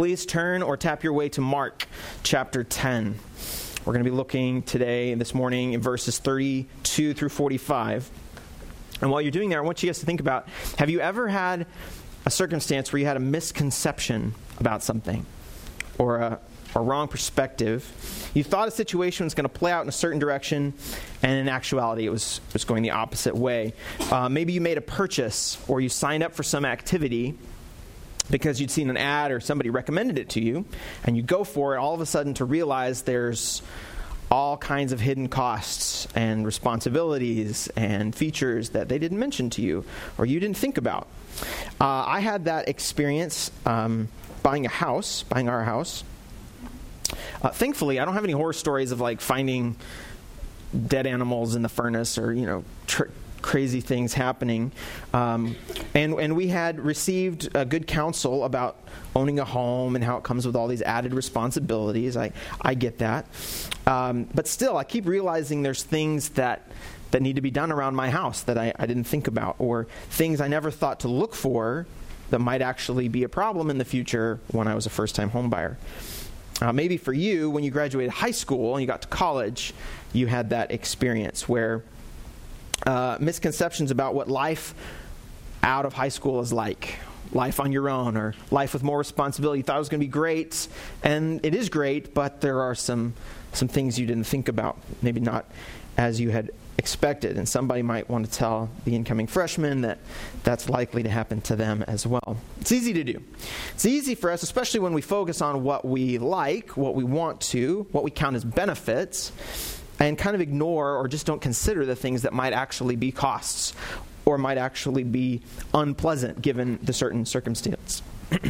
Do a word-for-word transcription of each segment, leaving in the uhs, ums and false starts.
Please turn or tap your way to Mark chapter ten. We're going to be looking today, this morning, in verses thirty-two through forty-five. And while you're doing that, I want you guys to think about, have you ever had a circumstance where you had a misconception about something or a, a wrong perspective? You thought a situation was going to play out in a certain direction, and in actuality, it was, it was going the opposite way. Uh, maybe you made a purchase or you signed up for some activity because you'd seen an ad or somebody recommended it to you, and you go for it, all of a sudden to realize there's all kinds of hidden costs and responsibilities and features that they didn't mention to you or you didn't think about. Uh, I had that experience um, buying a house, buying our house. Uh, thankfully, I don't have any horror stories of like finding dead animals in the furnace or, you know, tr- crazy things happening. Um, and and we had received uh, good counsel about owning a home and how it comes with all these added responsibilities. I, I get that. Um, but still, I keep realizing there's things that, that need to be done around my house that I, I didn't think about, or things I never thought to look for that might actually be a problem in the future when I was a first-time home buyer. Uh, maybe for you, when you graduated high school and you got to college, you had that experience where Uh, misconceptions about what life out of high school is like, life on your own or life with more responsibility. You thought it was going to be great, and it is great, but there are some some things you didn't think about, maybe not as you had expected. And somebody might want to tell the incoming freshman that that's likely to happen to them as well. It's easy to do. It's easy for us, especially when we focus on what we like, what we want to, what we count as benefits, and kind of ignore or just don't consider the things that might actually be costs or might actually be unpleasant given the certain circumstance.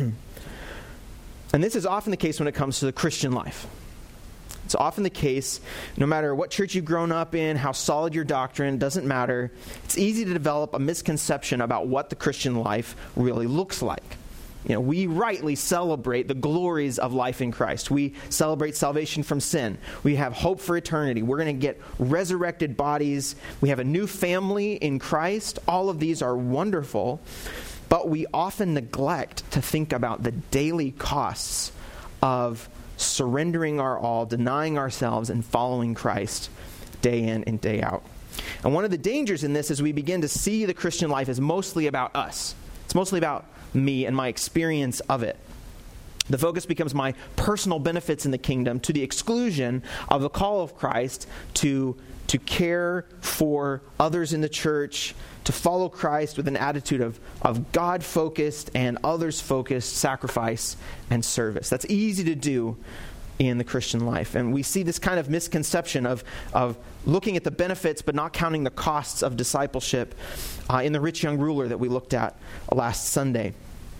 And this is often the case when it comes to the Christian life. It's often the case, no matter what church you've grown up in, how solid your doctrine, doesn't matter. It's easy to develop a misconception about what the Christian life really looks like. You know, we rightly celebrate the glories of life in Christ. We celebrate salvation from sin. We have hope for eternity. We're going to get resurrected bodies. We have a new family in Christ. All of these are wonderful, but we often neglect to think about the daily costs of surrendering our all, denying ourselves, and following Christ day in and day out. And one of the dangers in this is we begin to see the Christian life as mostly about us. It's mostly about me and my experience of it. The focus becomes my personal benefits in the kingdom to the exclusion of the call of Christ to, to care for others in the church, to follow Christ with an attitude of, of God-focused and others-focused sacrifice and service. That's easy to do in the Christian life. And we see this kind of misconception of, of looking at the benefits but not counting the costs of discipleship uh, in the rich young ruler that we looked at last Sunday.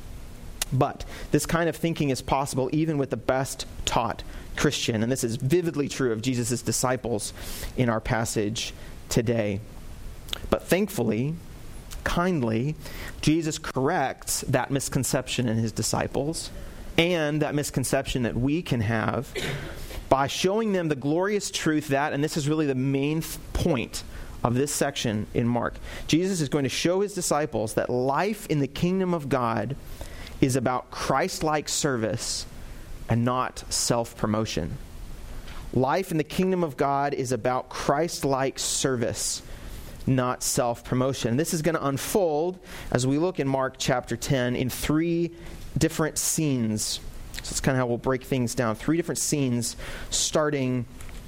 But this kind of thinking is possible even with the best taught Christian. And this is vividly true of Jesus' disciples in our passage today. But thankfully, kindly, Jesus corrects that misconception in his disciples and that misconception that we can have by showing them the glorious truth that, and this is really the main point of this section in Mark, Jesus is going to show his disciples that life in the kingdom of God is about Christ-like service and not self-promotion. Life in the kingdom of God is about Christ-like service, not self-promotion. This is going to unfold as we look in Mark chapter ten in three different scenes. So that's kind of how we'll break things down. Three different scenes starting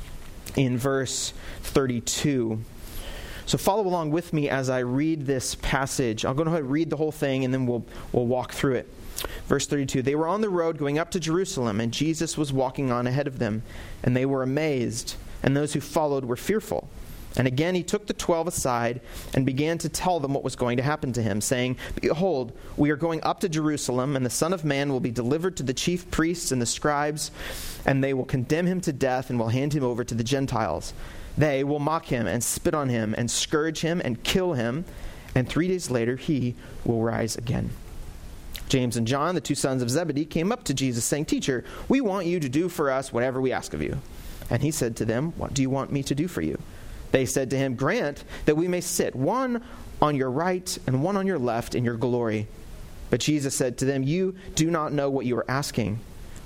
in verse thirty-two. So follow along with me as I read this passage. I'll go ahead and read the whole thing and then we'll we'll walk through it. Verse thirty-two, they were on the road going up to Jerusalem, and Jesus was walking on ahead of them, and they were amazed, and those who followed were fearful. And again he took the twelve aside and began to tell them what was going to happen to him, saying, behold, we are going up to Jerusalem, and the Son of Man will be delivered to the chief priests and the scribes, and they will condemn him to death and will hand him over to the Gentiles. They will mock him and spit on him and scourge him and kill him, and three days later he will rise again. James and John, the two sons of Zebedee, came up to Jesus, saying, Teacher, we want you to do for us whatever we ask of you. And he said to them, what do you want me to do for you? They said to him, grant that we may sit, one on your right and one on your left in your glory. But Jesus said to them, you do not know what you are asking.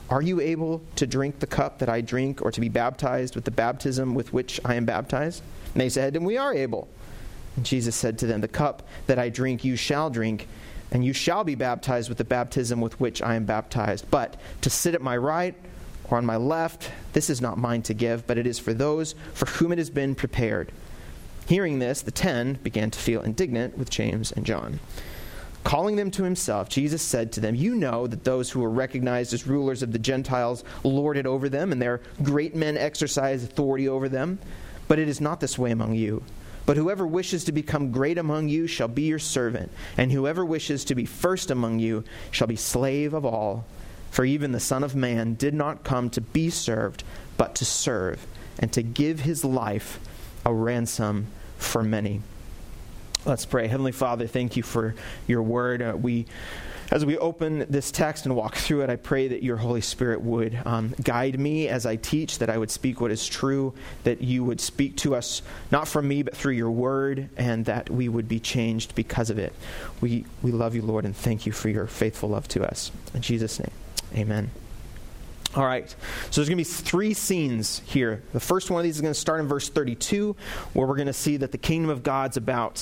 "Are you able to drink the cup that I drink, or to be baptized with the baptism with which I am baptized?" And they said, "And we are able." And Jesus said to them, "The cup that I drink you shall drink, and you shall be baptized with the baptism with which I am baptized. But to sit at my right or on my left, this is not mine to give, but it is for those for whom it has been prepared." Hearing this, the ten began to feel indignant with James and John. Calling them to himself, Jesus said to them, "You know that those who are recognized as rulers of the Gentiles lord it over them, and their great men exercise authority over them. But it is not this way among you. But whoever wishes to become great among you shall be your servant, and whoever wishes to be first among you shall be slave of all. For even the Son of Man did not come to be served, but to serve, and to give his life a ransom for many." Let's pray. Heavenly Father, thank you for your word. Uh, we, as we open this text and walk through it, I pray that your Holy Spirit would um, guide me as I teach, that I would speak what is true, that you would speak to us, not from me, but through your word, and that we would be changed because of it. We, we love you, Lord, and thank you for your faithful love to us. In Jesus' name, amen. All right, so there's going to be three scenes here. The first one of these is going to start in verse thirty-two, where we're going to see that the kingdom of God's about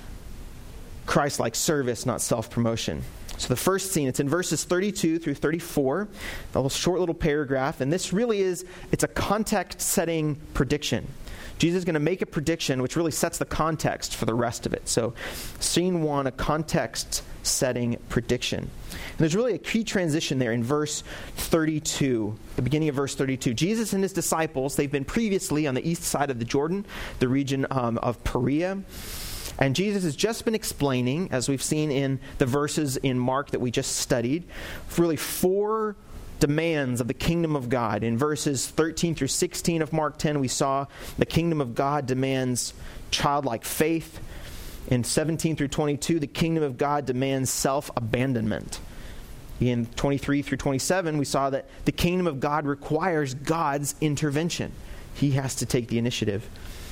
Christ-like service, not self-promotion. So the first scene, it's in verses thirty-two through thirty-four, a little short little paragraph, and this really is, it's a context-setting prediction. Jesus is going to make a prediction which really sets the context for the rest of it. So scene one, a context-setting prediction. And there's really a key transition there in verse thirty-two, the beginning of verse thirty-two. Jesus and his disciples, they've been previously on the east side of the Jordan, the region um, of Perea. And Jesus has just been explaining, as we've seen in the verses in Mark that we just studied, really four demands of the kingdom of God. In verses thirteen through sixteen of Mark ten, we saw the kingdom of God demands childlike faith. In seventeen through twenty-two, the kingdom of God demands self-abandonment. In twenty-three through twenty-seven, we saw that the kingdom of God requires God's intervention. He has to take the initiative.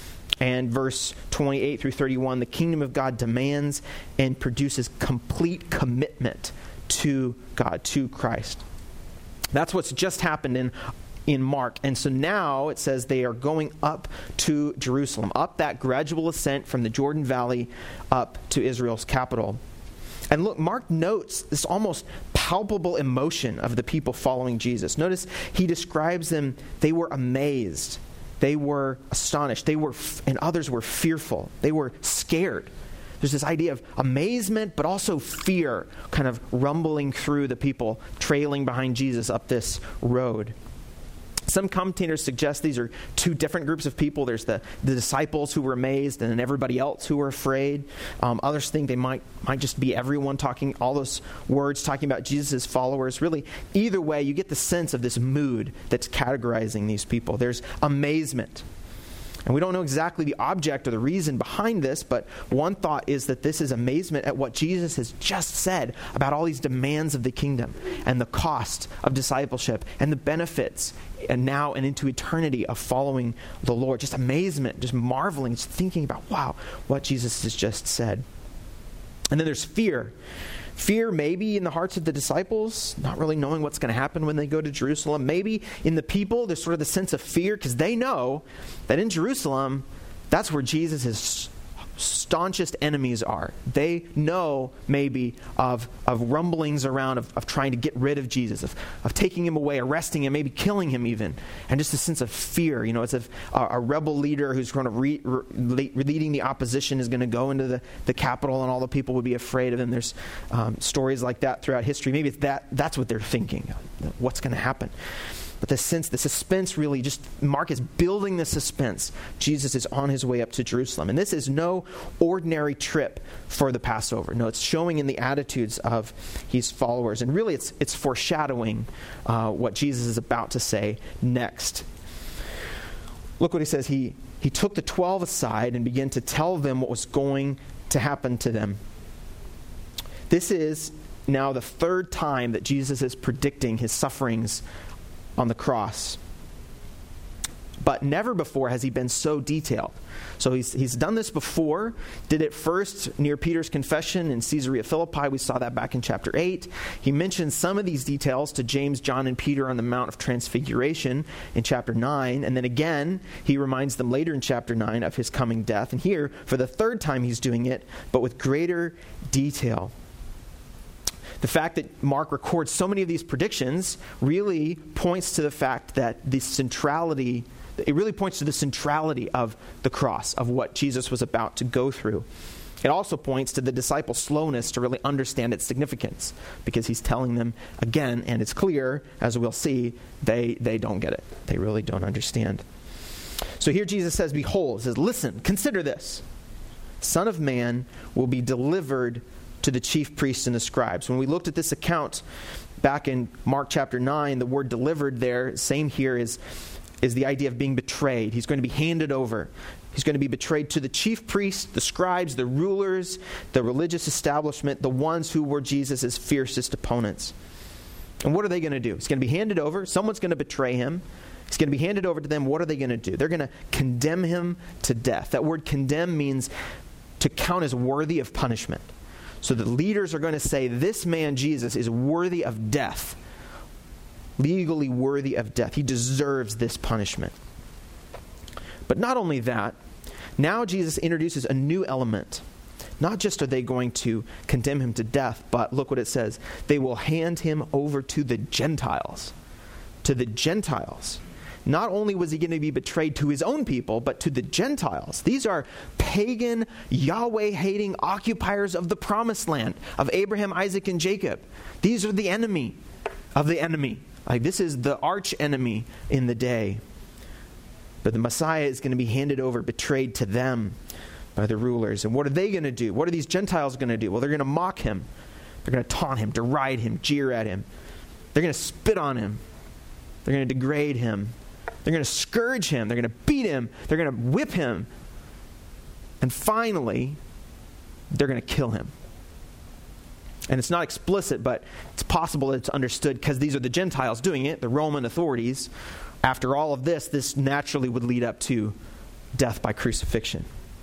And verse twenty-eight through thirty-one, the kingdom of God demands and produces complete commitment to God, to Christ. That's what's just happened in, in Mark. And so now it says they are going up to Jerusalem, up that gradual ascent from the Jordan Valley up to Israel's capital. And look, Mark notes this almost palpable emotion of the people following Jesus. Notice he describes them, they were amazed. They were astonished. They were, and others were fearful. They were scared. There's this idea of amazement, but also fear kind of rumbling through the people trailing behind Jesus up this road. Some commentators suggest these are two different groups of people. There's the, the disciples who were amazed and then everybody else who were afraid. Um, others think they might, might just be everyone talking, all those words talking about Jesus' followers. Really, either way, you get the sense of this mood that's categorizing these people. There's amazement. And we don't know exactly the object or the reason behind this, but one thought is that this is amazement at what Jesus has just said about all these demands of the kingdom and the cost of discipleship and the benefits and now and into eternity of following the Lord. Just amazement, just marveling, just thinking about, wow, what Jesus has just said. And then there's fear. Fear maybe in the hearts of the disciples, not really knowing what's going to happen when they go to Jerusalem. Maybe in the people, there's sort of the sense of fear because they know that in Jerusalem, that's where Jesus' staunchest enemies are. They know maybe of, of rumblings around of, of trying to get rid of Jesus, of, of taking him away, arresting him, maybe killing him even. And just a sense of fear, you know, as if a, a rebel leader who's going to re, re, leading the opposition is going to go into the, the capital and all the people would be afraid of him. There's um, stories like that throughout history. Maybe it's that that's what they're thinking. What's going to happen? But the sense, the suspense really just, Mark is building the suspense. Jesus is on his way up to Jerusalem. And this is no ordinary trip for the Passover. No, it's showing in the attitudes of his followers. And really it's it's foreshadowing uh, what Jesus is about to say next. Look what he says. He, he took the twelve aside and began to tell them what was going to happen to them. This is now the third time that Jesus is predicting his sufferings on the cross. but never before has he been so detailed. So he's he's done this before, did it first near Peter's confession in Caesarea Philippi. We saw that back in chapter eight. He mentions some of these details to James, John, and Peter on the Mount of Transfiguration in chapter nine. And then again, he reminds them later in chapter nine of his coming death. And here, for the third time, he's doing it, but with greater detail. The fact that Mark records so many of these predictions really points to the fact that the centrality, it really points to the centrality of the cross, of what Jesus was about to go through. It also points to the disciples' slowness to really understand its significance, because he's telling them again, and it's clear, as we'll see, they, they don't get it. They really don't understand. So here Jesus says, behold, he says, listen, consider this. Son of Man will be delivered to the chief priests and the scribes. When we looked at this account back in Mark chapter nine, the word delivered there, same here, is, is the idea of being betrayed. He's going to be handed over. He's going to be betrayed to the chief priests, the scribes, the rulers, the religious establishment, the ones who were Jesus' fiercest opponents. And what are they going to do? He's going to be handed over. Someone's going to betray him. He's going to be handed over to them. What are they going to do? They're going to condemn him to death. That word condemn means to count as worthy of punishment. So the leaders are going to say, this man, Jesus, is worthy of death. Legally worthy of death. He deserves this punishment. But not only that, now Jesus introduces a new element. Not just are they going to condemn him to death, but look what it says. They will hand him over to the Gentiles. To the Gentiles. Not only was he going to be betrayed to his own people, but to the Gentiles. These are pagan, Yahweh-hating occupiers of the promised land, of Abraham, Isaac, and Jacob. These are the enemy of the enemy. Like, this is the arch enemy in the day. But the Messiah is going to be handed over, betrayed to them by the rulers. And what are they going to do? What are these Gentiles going to do? Well, they're going to mock him. They're going to taunt him, deride him, jeer at him. They're going to spit on him. They're going to degrade him. They're going to scourge him. They're going to beat him. They're going to whip him. And finally, they're going to kill him. And it's not explicit, but it's possible that it's understood because these are the Gentiles doing it, the Roman authorities. After all of this, this naturally would lead up to death by crucifixion.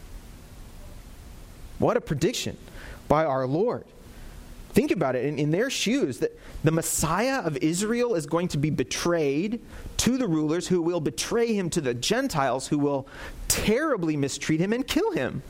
What a prediction by our Lord. Think about it. In, in their shoes, that the Messiah of Israel is going to be betrayed to the rulers who will betray him to the Gentiles who will terribly mistreat him and kill him.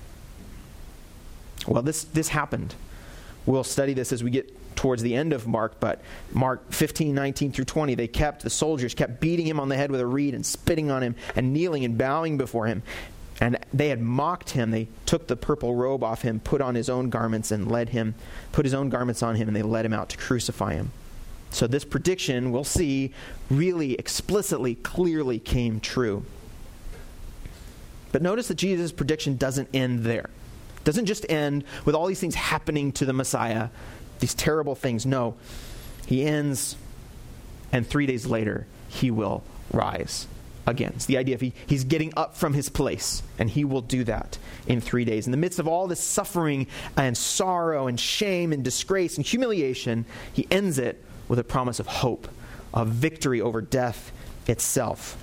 Well, this, this happened. We'll study this as we get towards the end of Mark, but Mark fifteen, nineteen through twenty, they kept, the soldiers kept beating him on the head with a reed and spitting on him and kneeling and bowing before him. And they had mocked him. They took the purple robe off him, put on his own garments, and led him, put his own garments on him, and they led him out to crucify him. So this prediction, we'll see, really explicitly, clearly came true. But notice that Jesus' prediction doesn't end there. It doesn't just end with all these things happening to the Messiah, these terrible things. No, he ends, and three days later, he will rise. Again, it's the idea of he, he's getting up from his place, and he will do that in three days. In the midst of all this suffering and sorrow and shame and disgrace and humiliation, he ends it with a promise of hope, of victory over death itself.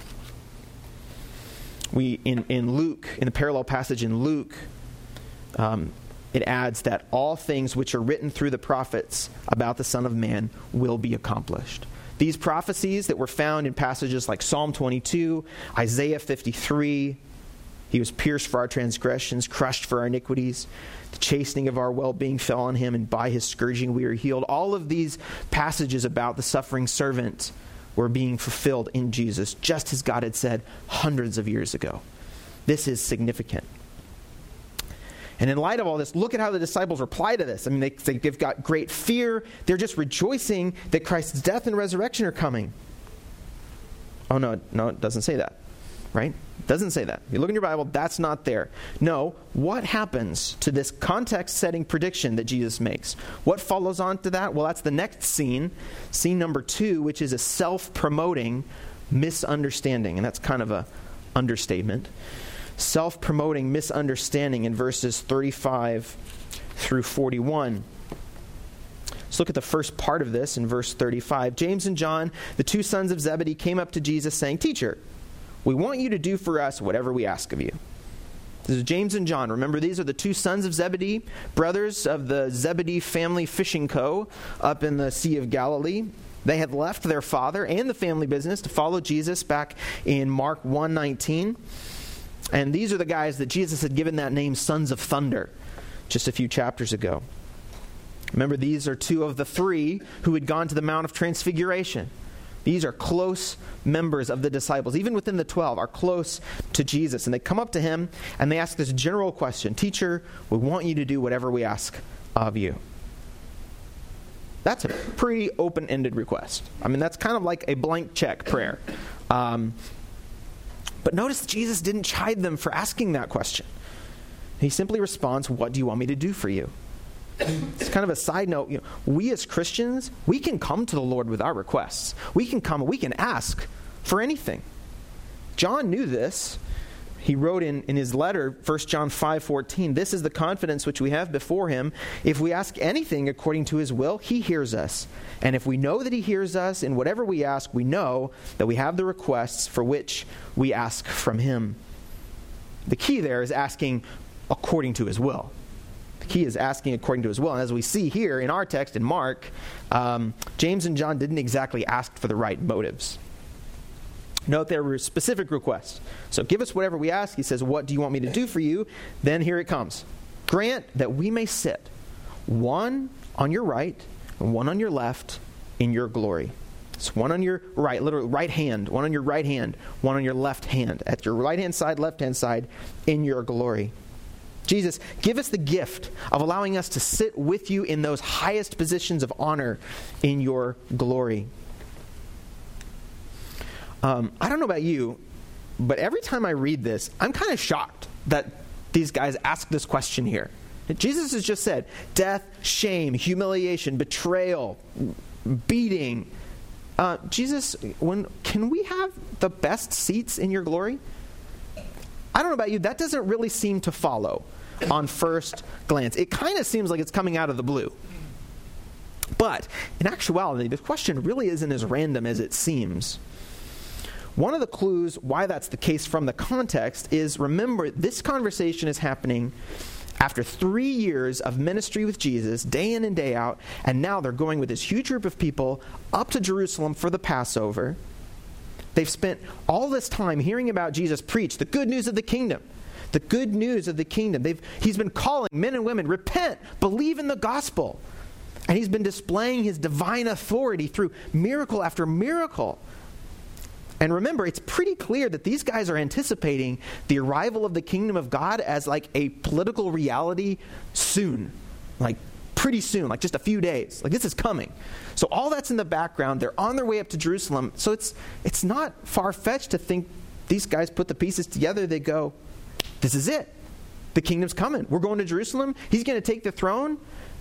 We in, in Luke, in the parallel passage in Luke, um, it adds that all things which are written through the prophets about the Son of Man will be accomplished. These prophecies that were found in passages like Psalm twenty-two, Isaiah fifty-three, he was pierced for our transgressions, crushed for our iniquities. The chastening of our well-being fell on him, and by his scourging we are healed. All of these passages about the suffering servant were being fulfilled in Jesus, just as God had said hundreds of years ago. This is significant. And in light of all this, look at how the disciples reply to this. I mean, they, they've got great fear. They're just rejoicing that Christ's death and resurrection are coming. Oh, no, no, it doesn't say that, right? It doesn't say that. If you look in your Bible, that's not there. No, what happens to this context-setting prediction that Jesus makes? What follows on to that? Well, that's the next scene, scene number two, which is a self-promoting misunderstanding. And that's kind of a understatement. Self-promoting misunderstanding in verses thirty-five through forty-one. Let's look at the first part of this in verse thirty-five. James and John, the two sons of Zebedee, came up to Jesus saying, "Teacher, We want you to do for us whatever we ask of you. This is James and John. Remember, these are the two sons of Zebedee, brothers of the Zebedee Family Fishing Co. up in the Sea of Galilee. They had left their father and the family business to follow Jesus back in Mark one nineteen. And these are the guys that Jesus had given that name, Sons of Thunder, just a few chapters ago. Remember, these are two of the three who had gone to the Mount of Transfiguration. These are close members of the disciples, even within the twelve, are close to Jesus. And they come up to him and they ask this general question, "Teacher, we want you to do whatever we ask of you." That's a pretty open-ended request. I mean, that's kind of like a blank check prayer. Um, but notice Jesus didn't chide them for asking that question. He simply responds, "What do you want me to do for you?" It's kind of a side note. You know, we as Christians, we can come to the Lord with our requests. We can come, we can ask for anything. John knew this. He wrote in, in his letter, First John five fourteen, "This is the confidence which we have before him. If we ask anything according to his will, he hears us. And if we know that he hears us in whatever we ask, we know that we have the requests for which we ask from him." The key there is asking according to his will. The key is asking according to his will. And as we see here in our text in Mark, um, James and John didn't exactly ask for the right motives. Note there were specific requests. So give us whatever we ask. He says, "What do you want me to do for you?" Then here it comes. "Grant that we may sit, one on your right and one on your left, in your glory." It's one on your right, literally right hand, one on your right hand, one on your left hand. At your right-hand side, left-hand side, in your glory. Jesus, give us the gift of allowing us to sit with you in those highest positions of honor in your glory. Um, I don't know about you, but every time I read this, I'm kind of shocked that these guys ask this question here. Jesus has just said, death, shame, humiliation, betrayal, beating. Uh, Jesus, when can we have the best seats in your glory? I don't know about you, that doesn't really seem to follow on first glance. It kind of seems like it's coming out of the blue. But in actuality, the question really isn't as random as it seems. One of the clues why that's the case from the context is, remember, this conversation is happening after three years of ministry with Jesus, day in and day out, and now they're going with this huge group of people up to Jerusalem for the Passover. They've spent all this time hearing about Jesus preach the good news of the kingdom. The good news of the kingdom. They've, he's been calling men and women, repent, believe in the gospel. And he's been displaying his divine authority through miracle after miracle. And remember, it's pretty clear that these guys are anticipating the arrival of the kingdom of God as like a political reality soon. Like pretty soon, like just a few days. Like this is coming. So all that's in the background. They're on their way up to Jerusalem. So it's it's not far-fetched to think these guys put the pieces together. They go, this is it. The kingdom's coming. We're going to Jerusalem. He's going to take the throne.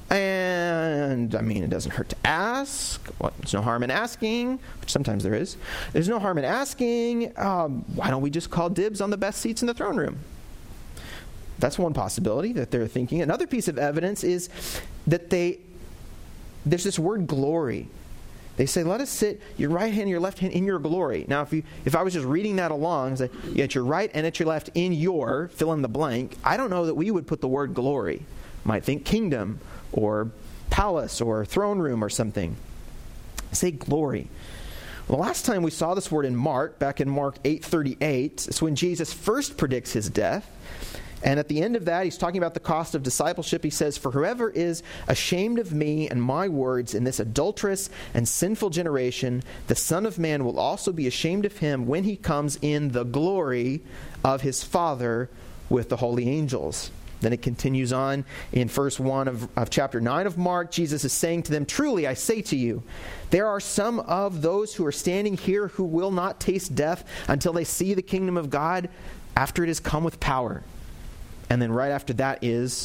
And, I mean, it doesn't hurt to ask. Well, there's no harm in asking, which sometimes there is. There's no harm in asking, um, why don't we just call dibs on the best seats in the throne room? That's one possibility that they're thinking. Another piece of evidence is that they, there's this word glory. They say, let us sit your right hand and your left hand in your glory. Now, if you, if I was just reading that along, say, at your right and at your left in your, fill in the blank, I don't know that we would put the word glory. Might think kingdom or palace or throne room or something. Say glory. Well, the last time we saw this word in Mark, back in Mark eight thirty-eight, it's when Jesus first predicts his death. And at the end of that, he's talking about the cost of discipleship. He says, "For whoever is ashamed of me and my words in this adulterous and sinful generation, the Son of Man will also be ashamed of him when he comes in the glory of his Father with the holy angels." Then it continues on in verse one of, of chapter nine of Mark. Jesus is saying to them, "Truly I say to you, there are some of those who are standing here who will not taste death until they see the kingdom of God after it has come with power." And then right after that is,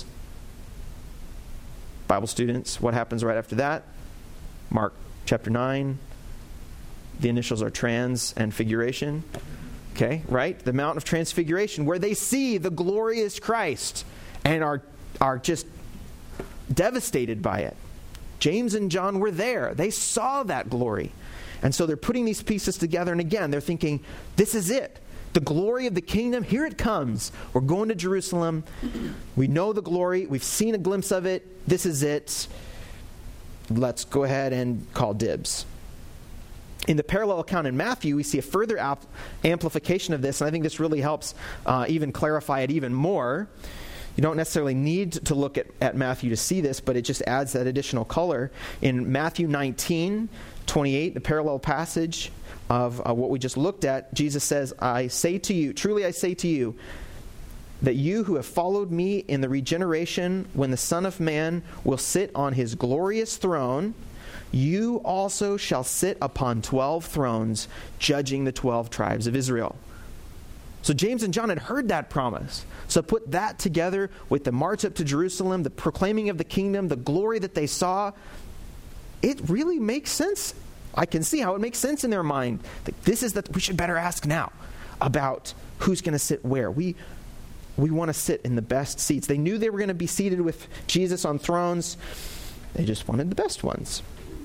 Bible students, what happens right after that? Mark chapter nine. The initials are trans and figuration. Okay, right? The Mount of Transfiguration, where they see the glorious Christ and are are just devastated by it. James and John were there. They saw that glory. And so they're putting these pieces together, and again, they're thinking, this is it. The glory of the kingdom, here it comes. We're going to Jerusalem. We know the glory. We've seen a glimpse of it. This is it. Let's go ahead and call dibs. In the parallel account in Matthew, we see a further ap- amplification of this, and I think this really helps uh, even clarify it even more. You don't necessarily need to look at, at Matthew to see this, but it just adds that additional color. In Matthew nineteen twenty-eight, the parallel passage of uh, what we just looked at, Jesus says, I say to you, truly I say to you, that you who have followed me in the regeneration, when the Son of Man will sit on his glorious throne, you also shall sit upon twelve thrones, judging the twelve tribes of Israel. So James and John had heard that promise. So put that together with the march up to Jerusalem, the proclaiming of the kingdom, the glory that they saw. It really makes sense. I can see how it makes sense in their mind. That this is that we should better ask now about who's going to sit where. We we want to sit in the best seats. They knew they were going to be seated with Jesus on thrones. They just wanted the best ones.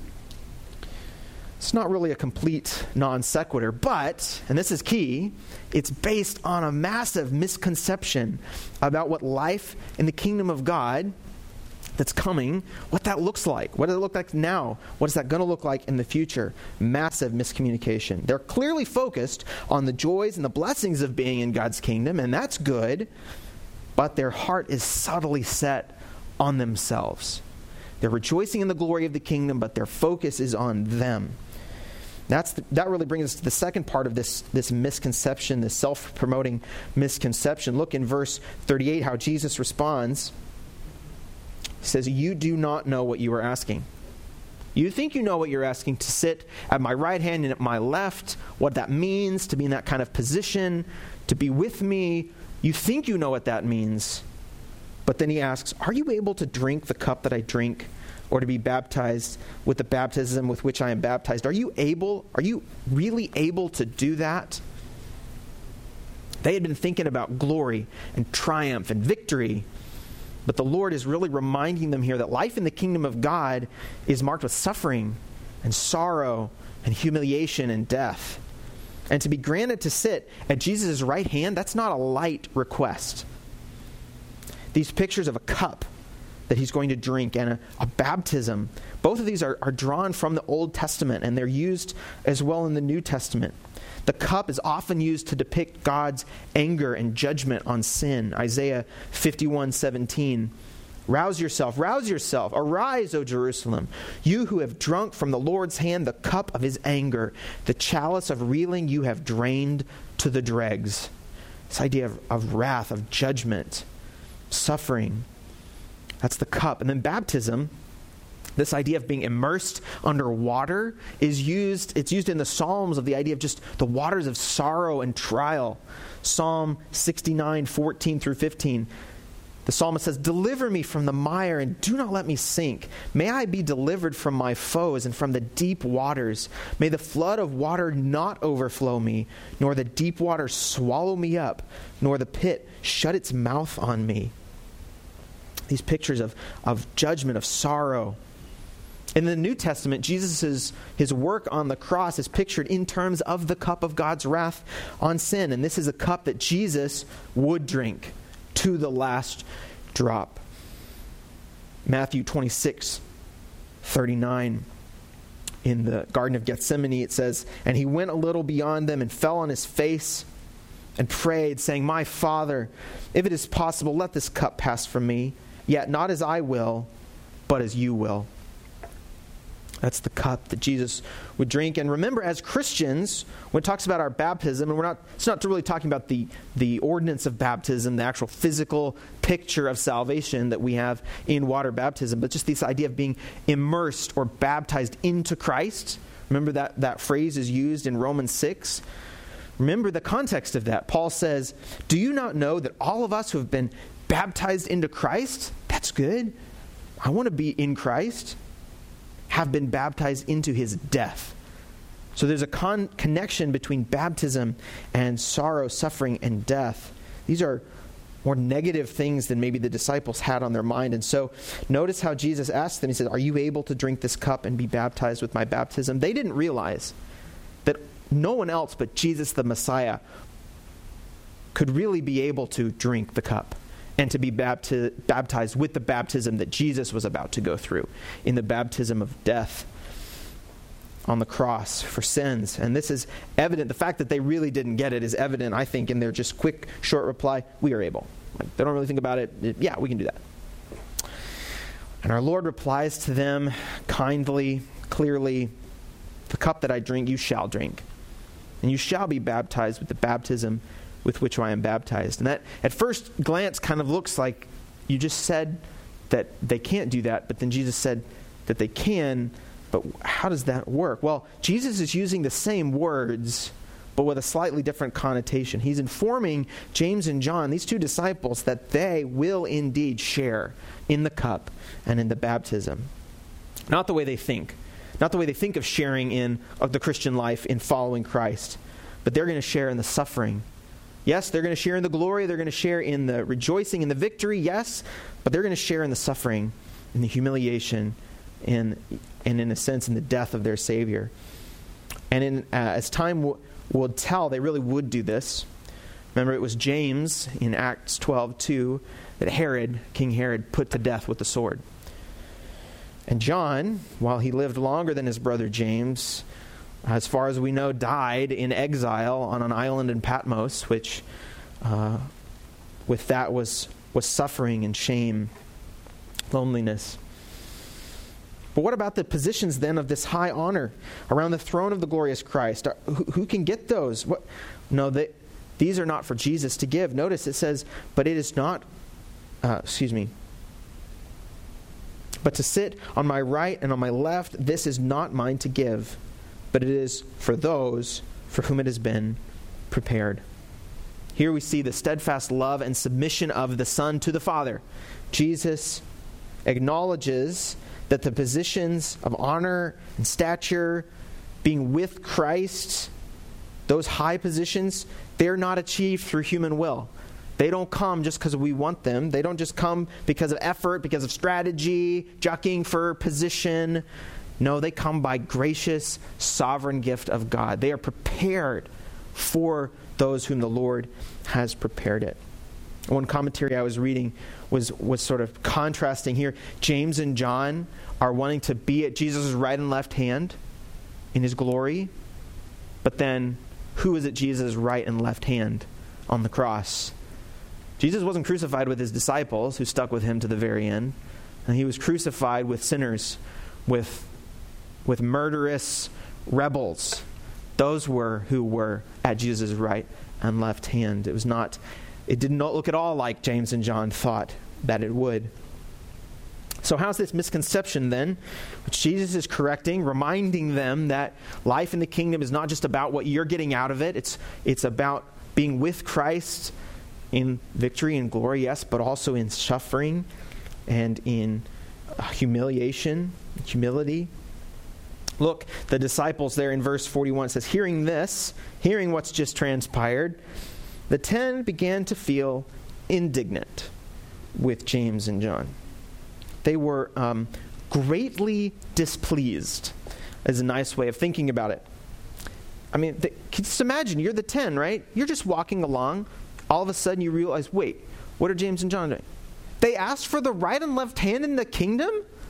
It's not really a complete non sequitur, but, and this is key, it's based on a massive misconception about what life in the kingdom of God that's coming, what that looks like. What does it look like now? What is that going to look like in the future? Massive miscommunication. They're clearly focused on the joys and the blessings of being in God's kingdom, and that's good, but their heart is subtly set on themselves. They're rejoicing in the glory of the kingdom, but their focus is on them. That's the, that really brings us to the second part of this, this misconception, this self-promoting misconception. Look in verse thirty-eight how Jesus responds. He says, you do not know what you are asking. You think you know what you're asking, to sit at my right hand and at my left, what that means, to be in that kind of position, to be with me. You think you know what that means. But then he asks, are you able to drink the cup that I drink, or to be baptized with the baptism with which I am baptized? Are you able, are you really able to do that? They had been thinking about glory and triumph and victory. But the Lord is really reminding them here that life in the kingdom of God is marked with suffering and sorrow and humiliation and death. And to be granted to sit at Jesus' right hand, that's not a light request. These pictures of a cup that he's going to drink and a, a baptism, both of these are, are drawn from the Old Testament, and they're used as well in the New Testament. The cup is often used to depict God's anger and judgment on sin. Isaiah fifty-one seventeen. Rouse yourself, rouse yourself, arise, O Jerusalem, you who have drunk from the Lord's hand the cup of his anger, the chalice of reeling you have drained to the dregs. This idea of, of wrath, of judgment, suffering. That's the cup. And then baptism, this idea of being immersed under water, is used, it's used in the Psalms of the idea of just the waters of sorrow and trial. Psalm sixty-nine, fourteen through fifteen. The psalmist says, deliver me from the mire and do not let me sink. May I be delivered from my foes and from the deep waters. May the flood of water not overflow me, nor the deep water swallow me up, nor the pit shut its mouth on me. These pictures of, of judgment, of sorrow. In the New Testament, Jesus' his work on the cross is pictured in terms of the cup of God's wrath on sin. And this is a cup that Jesus would drink to the last drop. Matthew twenty-six, thirty-nine. In the Garden of Gethsemane, it says, and he went a little beyond them and fell on his face and prayed, saying, my Father, if it is possible, let this cup pass from me. Yet not as I will, but as you will. That's the cup that Jesus would drink. And remember, as Christians, when it talks about our baptism, and we're not, it's not really talking about the, the ordinance of baptism, the actual physical picture of salvation that we have in water baptism, but just this idea of being immersed or baptized into Christ. Remember that, that phrase is used in Romans six. Remember the context of that. Paul says, do you not know that all of us who have been baptized into Christ, that's good. I want to be in Christ. Have been baptized into his death. So there's a con- connection between baptism and sorrow, suffering, and death. These are more negative things than maybe the disciples had on their mind. And so notice how Jesus asked them, he said, are you able to drink this cup and be baptized with my baptism? They didn't realize that no one else but Jesus the Messiah could really be able to drink the cup and to be bapti- baptized with the baptism that Jesus was about to go through, in the baptism of death on the cross for sins. And this is evident. The fact that they really didn't get it is evident, I think, in their just quick, short reply, we are able. Like, they don't really think about it. it. Yeah, we can do that. And our Lord replies to them kindly, clearly, the cup that I drink, you shall drink. And you shall be baptized with the baptism with which I am baptized. And that, at first glance, kind of looks like you just said that they can't do that, but then Jesus said that they can. But how does that work? Well, Jesus is using the same words, but with a slightly different connotation. He's informing James and John, these two disciples, that they will indeed share in the cup and in the baptism. Not the way they think. Not the way they think of sharing in of the Christian life in following Christ. But they're going to share in the suffering. Yes, they're going to share in the glory. They're going to share in the rejoicing, in the victory. Yes, but they're going to share in the suffering, in the humiliation, and, and in a sense, in the death of their Savior. And in, uh, as time w- will tell, they really would do this. Remember, it was James in Acts twelve two that Herod, King Herod, put to death with the sword. And John, while he lived longer than his brother James, as far as we know, died in exile on an island in Patmos, which uh, with that was, was suffering and shame, loneliness. But what about the positions then of this high honor around the throne of the glorious Christ? Who, who can get those? What? No, they, these are not for Jesus to give. Notice it says, but it is not, uh, excuse me, but to sit on my right and on my left, this is not mine to give, but it is for those for whom it has been prepared. Here we see the steadfast love and submission of the Son to the Father. Jesus acknowledges that the positions of honor and stature, being with Christ, those high positions, they're not achieved through human will. They don't come just because we want them. They don't just come because of effort, because of strategy, jockeying for position. No, they come by gracious, sovereign gift of God. They are prepared for those whom the Lord has prepared it. One commentary I was reading was, was sort of contrasting here. James and John are wanting to be at Jesus' right and left hand in his glory. But then, who is at Jesus' right and left hand on the cross? Jesus wasn't crucified with his disciples who stuck with him to the very end. And he was crucified with sinners, with, with murderous rebels. Those were who were at Jesus' right and left hand. It was not, it did not look at all like James and John thought that it would. So how's this misconception then, which Jesus is correcting, reminding them that life in the kingdom is not just about what you're getting out of it. It's, it's about being with Christ in victory and glory, yes, but also in suffering and in humiliation, humility. Look, the disciples there in verse forty-one says, hearing this, hearing what's just transpired, the ten began to feel indignant with James and John. They were um, greatly displeased, is a nice way of thinking about it. I mean, they, just imagine, you're the ten, right? You're just walking along. All of a sudden you realize, wait, what are James and John doing? They asked for the right and left hand in the kingdom?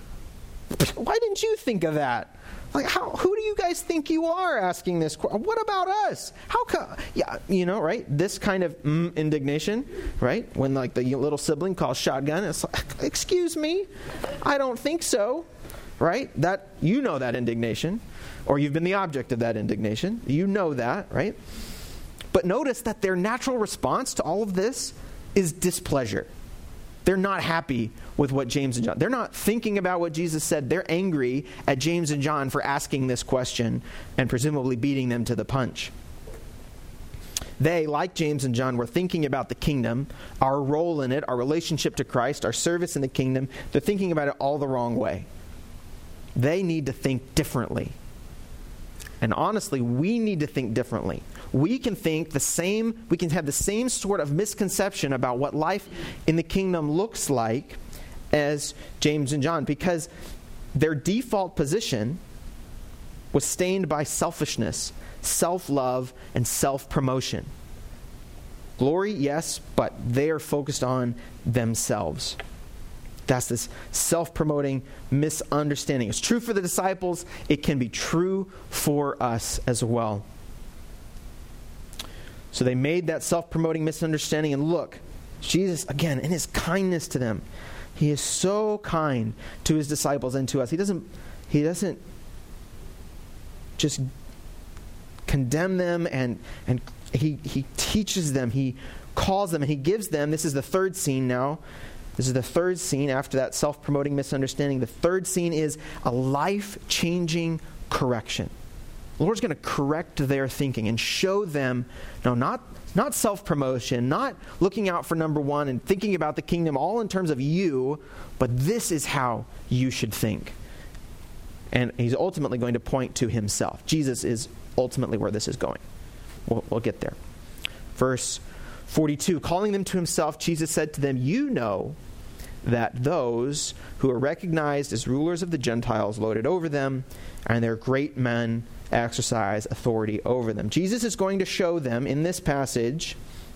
Why didn't you think of that? Like, how? Who do you guys think you are asking this question? What about us? How come? Yeah, you know, right? This kind of mm, indignation, right? When like the little sibling calls shotgun, it's like, excuse me, I don't think so, right? That, you know that indignation, or you've been the object of that indignation. You know that, right? But notice that their natural response to all of this is displeasure. They're not happy with what James and John... They're not thinking about what Jesus said. They're angry at James and John for asking this question and presumably beating them to the punch. They, like James and John, were thinking about the kingdom, our role in it, our relationship to Christ, our service in the kingdom. They're thinking about it all the wrong way. They need to think differently. And honestly, we need to think differently. We can think the same, we can have the same sort of misconception about what life in the kingdom looks like as James and John, because their default position was stained by selfishness, self-love, and self-promotion. Glory, yes, but they are focused on themselves. That's this self-promoting misunderstanding. It's true for the disciples. It can be true for us as well. So they made that self-promoting misunderstanding, and look, Jesus, again, in his kindness to them, he is so kind to his disciples and to us. He doesn't, he doesn't just condemn them, and, and he, he teaches them, he calls them, and he gives them, this is the third scene now, this is the third scene after that self-promoting misunderstanding. The third scene is a life-changing correction. The Lord's going to correct their thinking and show them, no, not, not self-promotion, not looking out for number one and thinking about the kingdom all in terms of you, but this is how you should think. And he's ultimately going to point to himself. Jesus is ultimately where this is going. We'll, we'll get there. Verse forty-two, calling them to himself, Jesus said to them, you know that those who are recognized as rulers of the Gentiles lord it over them, and their great men exercise authority over them. Jesus is going to show them in this passage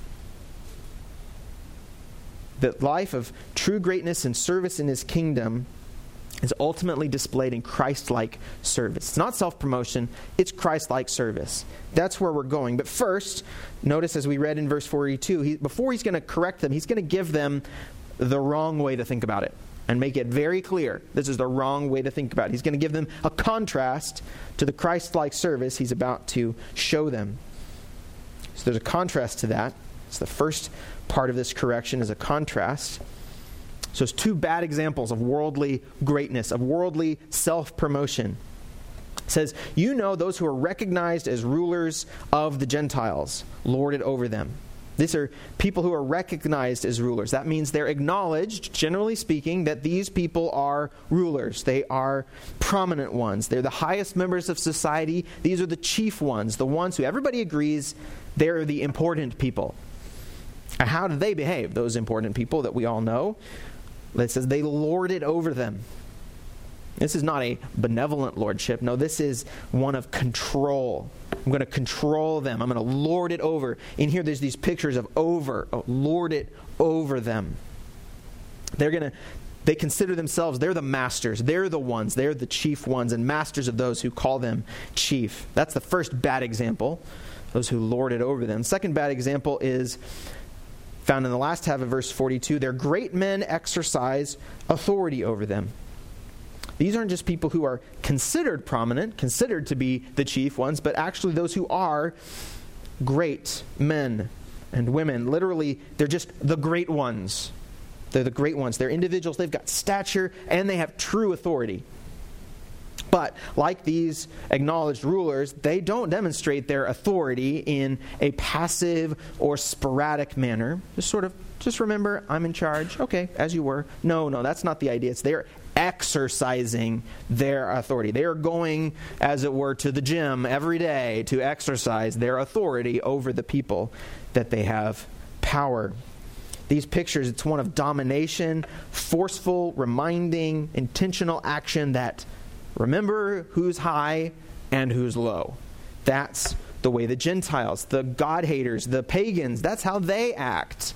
that life of true greatness and service in his kingdom is ultimately displayed in Christ-like service. It's not self-promotion, it's Christ-like service. That's where we're going. But first, notice as we read in verse forty-two, he, before he's going to correct them, he's going to give them the wrong way to think about it and make it very clear this is the wrong way to think about it. He's going to give them a contrast to the Christ-like service he's about to show them. So there's a contrast to that. It's the first part of this correction is a contrast. So it's two bad examples of worldly greatness, of worldly self-promotion. It says, you know those who are recognized as rulers of the Gentiles, lord it over them. These are people who are recognized as rulers. That means they're acknowledged, generally speaking, that these people are rulers. They are prominent ones. They're the highest members of society. These are the chief ones, the ones who everybody agrees they're the important people. And how do they behave, those important people that we all know? It says they lord it over them. This is not a benevolent lordship. No, this is one of control. I'm going to control them. I'm going to lord it over. In here, there's these pictures of over. Oh, lord it over them. They're going to, they consider themselves, they're the masters. They're the ones. They're the chief ones and masters of those who call them chief. That's the first bad example, those who lord it over them. Second bad example is found in the last half of verse forty-two. Their great men exercise authority over them. These aren't just people who are considered prominent, considered to be the chief ones, but actually those who are great men and women. Literally, they're just the great ones. They're the great ones. They're individuals. They've got stature, and they have true authority. But like these acknowledged rulers, they don't demonstrate their authority in a passive or sporadic manner. Just sort of, just remember, I'm in charge. Okay, as you were. No, no, that's not the idea. It's they're exercising their authority. They are going, as it were, to the gym every day to exercise their authority over the people that they have power. These pictures, it's one of domination, forceful, reminding, intentional action that remember who's high and who's low. That's the way the Gentiles, the God-haters, the pagans, that's how they act.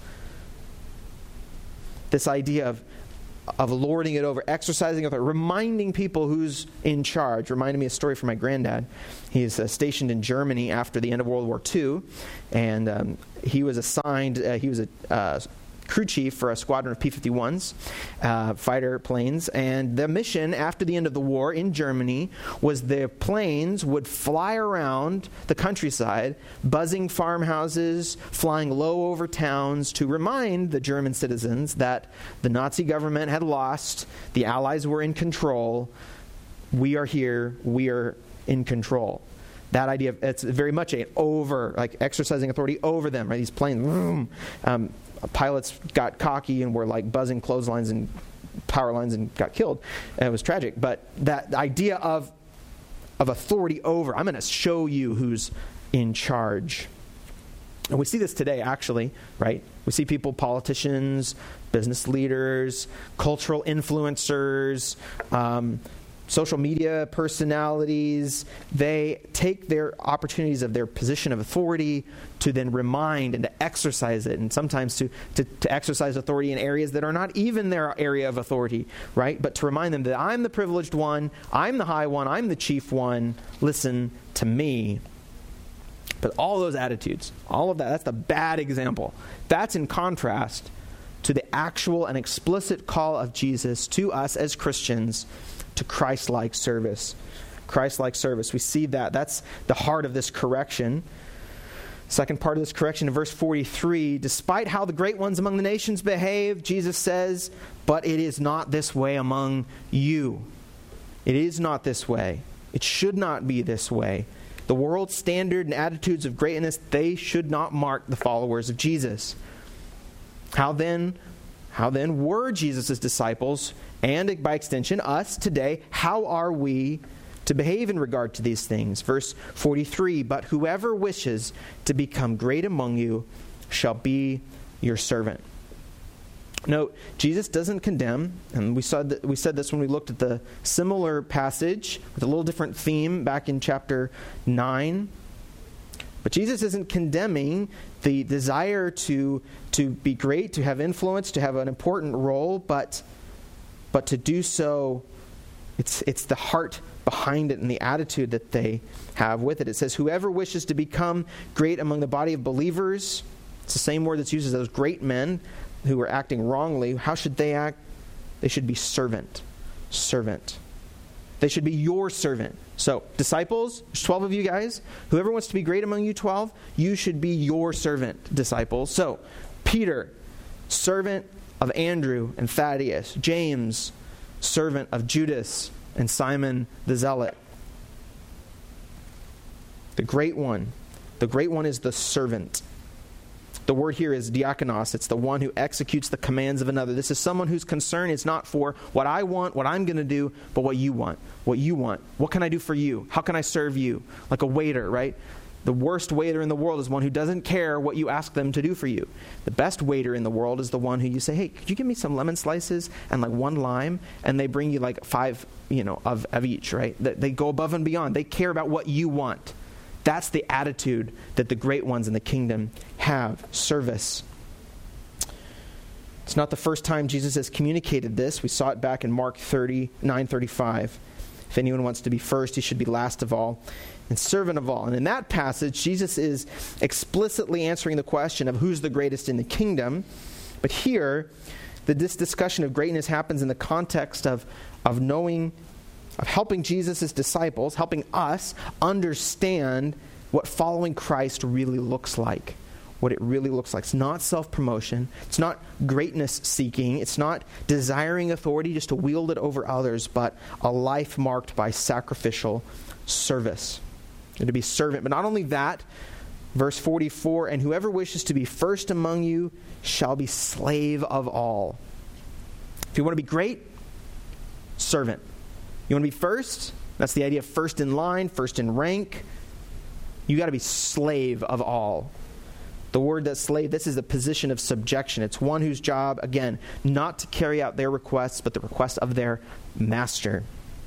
This idea of, of lording it over, exercising authority, reminding people who's in charge. Reminded me of a story from my granddad. He's uh, stationed in Germany after the end of World War Two, and um, he was assigned, uh, he was a uh, crew chief for a squadron of P fifty-ones, uh, fighter planes. And the mission after the end of the war in Germany was the planes would fly around the countryside, buzzing farmhouses, flying low over towns to remind the German citizens that the Nazi government had lost, the Allies were in control, we are here, we are in control. That idea, of, it's very much an over, like exercising authority over them, right? These planes, um, pilots got cocky and were like buzzing clotheslines and power lines and got killed. And it was tragic. But that idea of of authority over, I'm going to show you who's in charge. And we see this today, actually, right? We see people, politicians, business leaders, cultural influencers, um, social media personalities, they take their opportunities of their position of authority to then remind and to exercise it, and sometimes to, to, to exercise authority in areas that are not even their area of authority, right? But to remind them that I'm the privileged one, I'm the high one, I'm the chief one, listen to me. But all those attitudes, all of that, that's the bad example. That's in contrast to the actual and explicit call of Jesus to us as Christians to Christ-like service. Christ-like service. We see that. That's the heart of this correction. Second part of this correction in verse forty-three, despite how the great ones among the nations behave, Jesus says, but it is not this way among you. It is not this way. It should not be this way. The world's standard and attitudes of greatness, they should not mark the followers of Jesus. How then, how then were Jesus' disciples, and by extension us today, how are we to behave in regard to these things? Verse forty-three, but whoever wishes to become great among you shall be your servant. Note, Jesus doesn't condemn, and we saw that, we said this when we looked at the similar passage with a little different theme back in chapter nine. But Jesus isn't condemning the desire to, to be great, to have influence, to have an important role, but but to do so, it's it's the heart behind it and the attitude that they have with it. It says, whoever wishes to become great among the body of believers, it's the same word that's used as those great men who were acting wrongly. How should they act? They should be servant. Servant. They should be your servant. So, disciples, there's twelve of you guys. Whoever wants to be great among you twelve, you should be your servant, disciples. So, Peter, servant of Andrew and Thaddeus. James, servant of Judas and Simon the Zealot. The great one. The great one is the servant. The word here is diakonos. It's the one who executes the commands of another. This is someone whose concern is not for what I want, what I'm going to do, but what you want. What you want. What can I do for you? How can I serve you? Like a waiter, right? The worst waiter in the world is one who doesn't care what you ask them to do for you. The best waiter in the world is the one who you say, hey, could you give me some lemon slices and like one lime? And they bring you like five, you know, of, of each, right? They go above and beyond. They care about what you want. That's the attitude that the great ones in the kingdom have. Service. It's not the first time Jesus has communicated this. We saw it back in Mark thirty, nine thirty-five. If anyone wants to be first, he should be last of all and servant of all. And in that passage, Jesus is explicitly answering the question of who's the greatest in the kingdom. But here, the, this discussion of greatness happens in the context of, of knowing, of helping Jesus' disciples, helping us understand what following Christ really looks like. What it really looks like. It's not self-promotion. It's not greatness seeking. It's not desiring authority just to wield it over others, but a life marked by sacrificial service. And to be servant. But not only that, verse forty-four, and whoever wishes to be first among you shall be slave of all. If you want to be great, servant. You want to be first? That's the idea of first in line, first in rank. You got to be slave of all. The word that slave, this is a position of subjection. It's one whose job, again, not to carry out their requests, but the request of their master.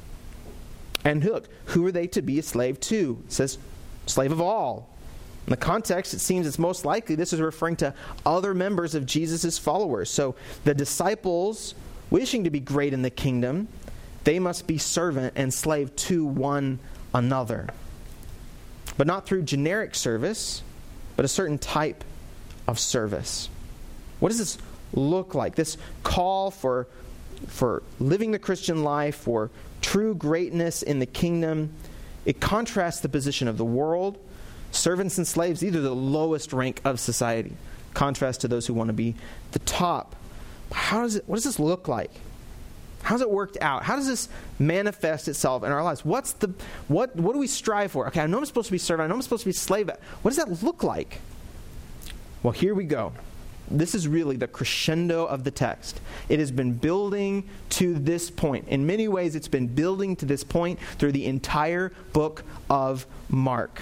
And look, who are they to be a slave to? It says, slave of all. In the context, it seems it's most likely this is referring to other members of Jesus' followers. So the disciples, wishing to be great in the kingdom, they must be servant and slave to one another. But not through generic service, but a certain type of service. What does this look like? This call for, for living the Christian life, for true greatness in the kingdom, it contrasts the position of the world. Servants and slaves, these are the lowest rank of society. Contrast to those who want to be the top. How does it, what does this look like? How's it worked out? How does this manifest itself in our lives? What's the what what do we strive for? Okay, I know I'm supposed to be servant. I know I'm supposed to be slave. What does that look like? Well, here we go. This is really the crescendo of the text. It has been building to this point. In many ways, it's been building to this point through the entire book of Mark.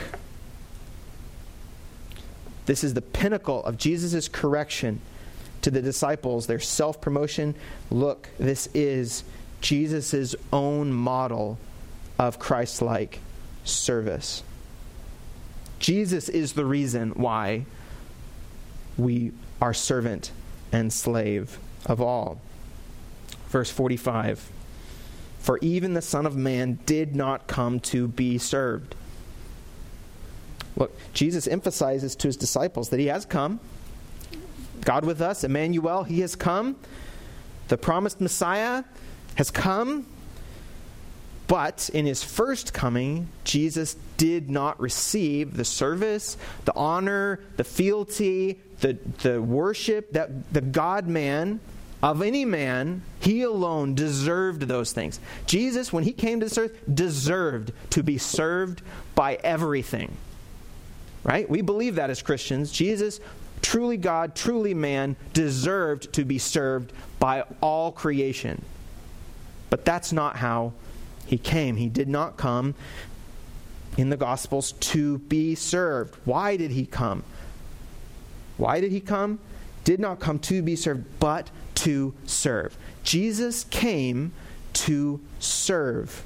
This is the pinnacle of Jesus' correction to the disciples, their self-promotion. Look, this is Jesus' own model of Christ-like service. Jesus is the reason why we are servant and slave of all. Verse forty-five, for even the Son of Man did not come to be served. Look, Jesus emphasizes to his disciples that he has come. God with us, Emmanuel, he has come. The promised Messiah has come. But in his first coming, Jesus did not receive the service, the honor, the fealty, the, the worship that the God-man of any man, he alone deserved those things. Jesus, when he came to this earth, deserved to be served by everything. Right? We believe that as Christians. Jesus, truly God, truly man, deserved to be served by all creation. But that's not how he came. He did not come in the Gospels to be served. Why did he come? Why did he come? Did not come to be served, but to serve. Jesus came to serve.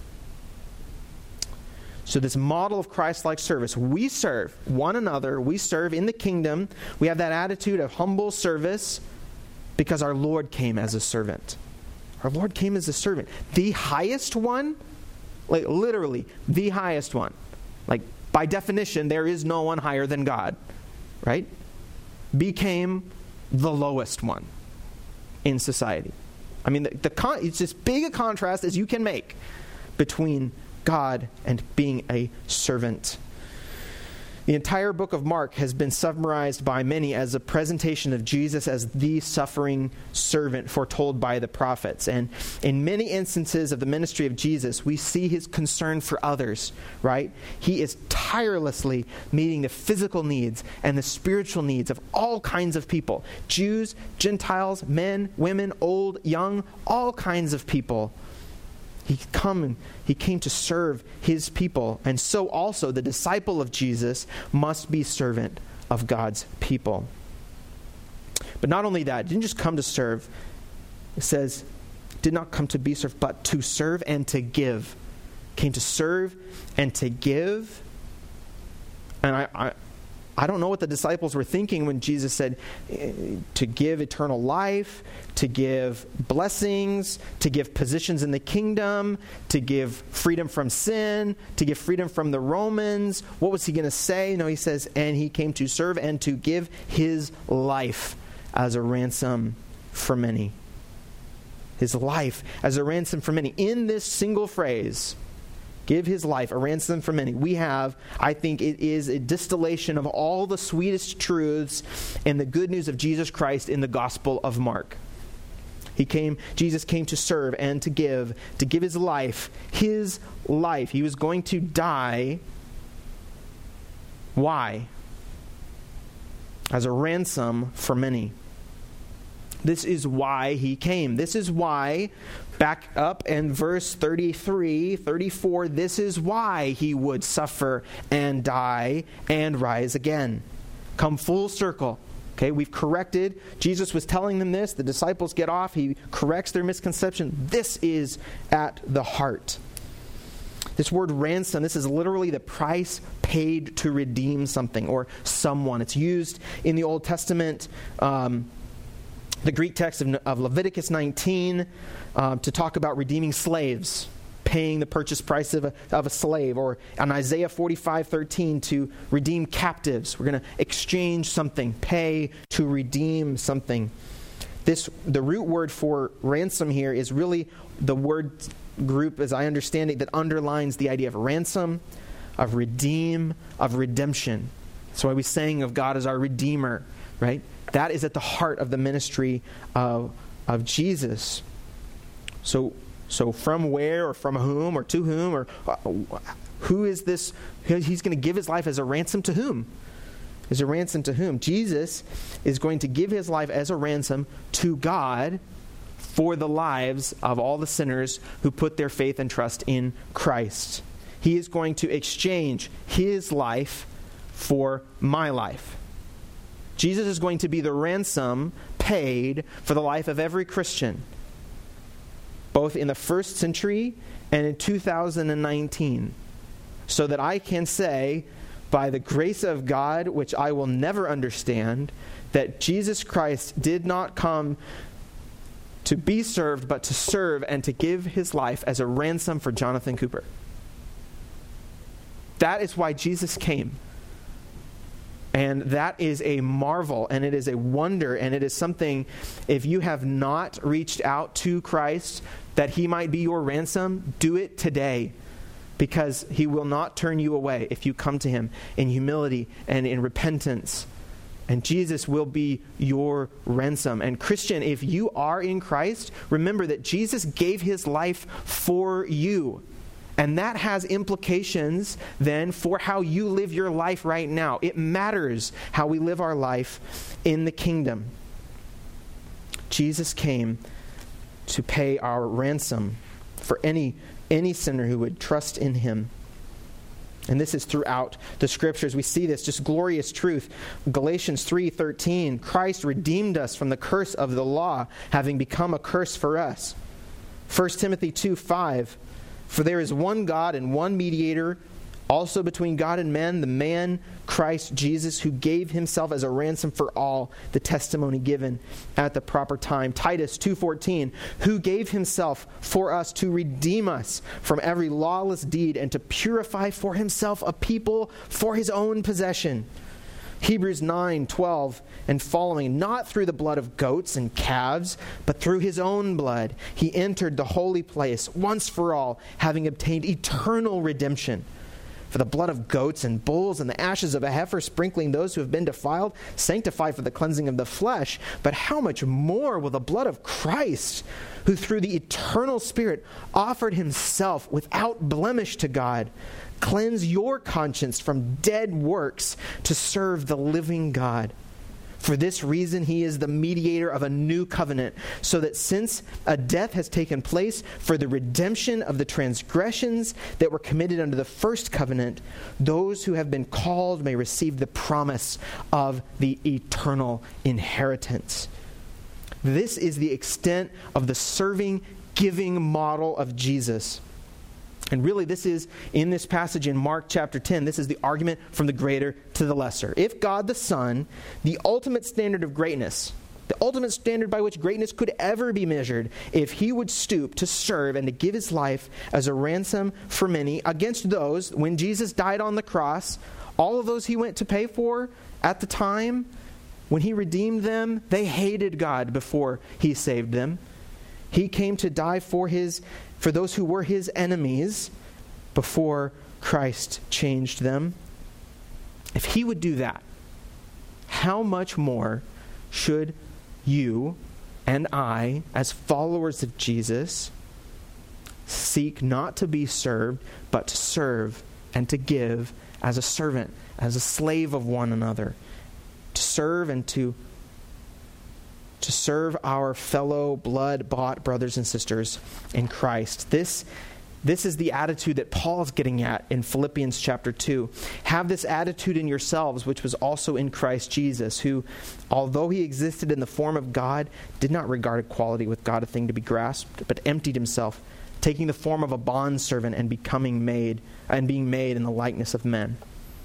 So this model of Christ-like service, we serve one another, we serve in the kingdom. We have that attitude of humble service because our Lord came as a servant. Our Lord came as a servant. The highest one, like literally the highest one. Like by definition, there is no one higher than God, right? Became the lowest one in society. I mean, the, the con- it's as big a contrast as you can make between God and being a servant. The entire book of Mark has been summarized by many as a presentation of Jesus as the suffering servant foretold by the prophets. And in many instances of the ministry of Jesus, we see his concern for others, right? He is tirelessly meeting the physical needs and the spiritual needs of all kinds of people. Jews, Gentiles, men, women, old, young, all kinds of people. He come and he came to serve his people. And so also the disciple of Jesus must be servant of God's people. But not only that, didn't just come to serve. It says, did not come to be served, but to serve and to give. Came to serve and to give. And I, I, I don't know what the disciples were thinking when Jesus said to give eternal life, to give blessings, to give positions in the kingdom, to give freedom from sin, to give freedom from the Romans. What was he going to say? No, he says, and he came to serve and to give his life as a ransom for many. His life as a ransom for many. In this single phrase, give his life a ransom for many, we have, I think it is a distillation of all the sweetest truths and the good news of Jesus Christ in the Gospel of Mark. He came, Jesus came to serve and to give, to give his life, his life. He was going to die. Why? As a ransom for many. This is why he came. This is why, back up in verse thirty-three, thirty-four, this is why he would suffer and die and rise again. Come full circle. Okay, we've corrected. Jesus was telling them this. The disciples get off. He corrects their misconception. This is at the heart. This word ransom, this is literally the price paid to redeem something or someone. It's used in the Old Testament, um, the Greek text of, of Leviticus nineteen, uh, to talk about redeeming slaves, paying the purchase price of a, of a slave, or on Isaiah forty-five thirteen to redeem captives. We're going to exchange something, pay to redeem something. This the root word for ransom here is really the word group, as I understand it, that underlines the idea of ransom, of redeem, of redemption. That's why we sang of God as our Redeemer, right? That is at the heart of the ministry of, of Jesus. So, so from where or from whom or to whom or uh, who is this? He's going to give his life as a ransom to whom? As a ransom to whom? Jesus is going to give his life as a ransom to God for the lives of all the sinners who put their faith and trust in Christ. He is going to exchange his life for my life. Jesus is going to be the ransom paid for the life of every Christian. both in the first century and in two thousand nineteen, so that I can say, by the grace of God, which I will never understand, that Jesus Christ did not come to be served, but to serve and to give his life as a ransom for Jonathan Cooper. That is why Jesus came. And that is a marvel, and it is a wonder, and it is something, if you have not reached out to Christ, that he might be your ransom, do it today. Because he will not turn you away if you come to him in humility and in repentance. And Jesus will be your ransom. And Christian, if you are in Christ, remember that Jesus gave his life for you. And that has implications then for how you live your life right now. It matters how we live our life in the kingdom. Jesus came to pay our ransom for any any sinner who would trust in him. And this is throughout the scriptures. We see this just glorious truth. Galatians three thirteen, Christ redeemed us from the curse of the law, having become a curse for us. First Timothy two five, for there is one God and one mediator, also between God and men, the man Christ Jesus, who gave himself as a ransom for all, the testimony given at the proper time. Titus two fourteen, who gave himself for us to redeem us from every lawless deed and to purify for himself a people for his own possession. Hebrews nine twelve and following, not through the blood of goats and calves, but through his own blood, he entered the holy place once for all, having obtained eternal redemption. For the blood of goats and bulls and the ashes of a heifer sprinkling those who have been defiled, sanctify for the cleansing of the flesh. But how much more will the blood of Christ, who through the eternal Spirit offered himself without blemish to God, cleanse your conscience from dead works to serve the living God? For this reason, he is the mediator of a new covenant, so that since a death has taken place for the redemption of the transgressions that were committed under the first covenant, those who have been called may receive the promise of the eternal inheritance. This is the extent of the serving, giving model of Jesus. And really, this is, in this passage in Mark chapter ten, this is the argument from the greater to the lesser. If God the Son, the ultimate standard of greatness, the ultimate standard by which greatness could ever be measured, if he would stoop to serve and to give his life as a ransom for many against those, when Jesus died on the cross, all of those he went to pay for at the time, when he redeemed them, they hated God before he saved them. He came to die for his for those who were his enemies before Christ changed them. If he would do that, how much more should you and I, as followers of Jesus, seek not to be served, but to serve and to give as a servant, as a slave of one another, to serve and to to serve our fellow blood-bought brothers and sisters in Christ. This, this is the attitude that Paul's getting at in Philippians chapter two. Have this attitude in yourselves, which was also in Christ Jesus, who, although he existed in the form of God, did not regard equality with God a thing to be grasped, but emptied himself, taking the form of a bondservant and becoming made and being made in the likeness of men.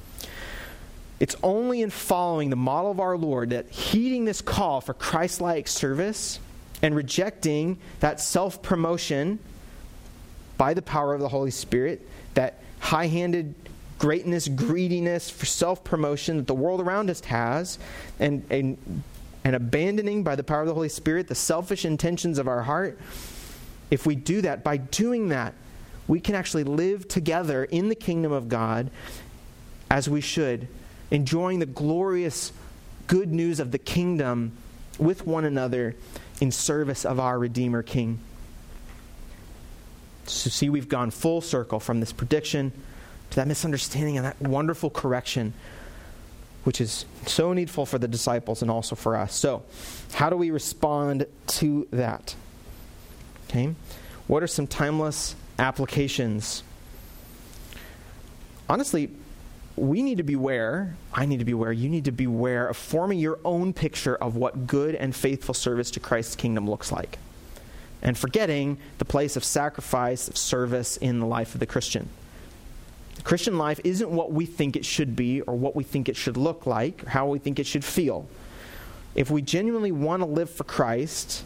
It's only in following the model of our Lord that heeding this call for Christ-like service and rejecting that self-promotion by the power of the Holy Spirit, that high-handed greatness, greediness for self-promotion that the world around us has, and, and, and abandoning by the power of the Holy Spirit the selfish intentions of our heart, if we do that, by doing that, we can actually live together in the kingdom of God as we should, enjoying the glorious good news of the kingdom with one another in service of our Redeemer King. So see, we've gone full circle from this prediction to that misunderstanding and that wonderful correction, which is so needful for the disciples and also for us. So, how do we respond to that? Okay, what are some timeless applications? Honestly, we need to beware, I need to beware, you need to beware of forming your own picture of what good and faithful service to Christ's kingdom looks like. and forgetting the place of sacrifice, of service in the life of the Christian. The Christian life isn't what we think it should be or what we think it should look like or how we think it should feel. If we genuinely want to live for Christ,